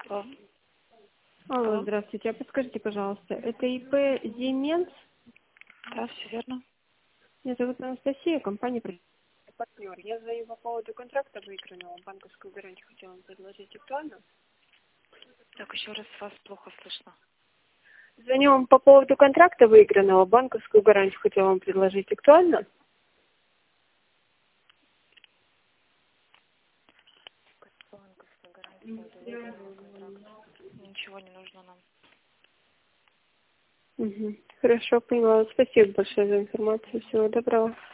Алло. Алло, Алло. здравствуйте. А подскажите, пожалуйста, это ИП Зименс? Да, все верно. Меня зовут Анастасия, компания партнер. Я звоню по поводу контракта выигранного, банковскую гарантию хотела вам предложить. Актуально? Так, еще раз вас плохо слышно. Звоню вам по поводу контракта выигранного, банковскую гарантию хотела вам предложить. Актуально? Банковская гарантия, это выигранный контракт. Ничего не нужно нам. Угу. Хорошо, поняла. Спасибо большое за информацию. Всего доброго.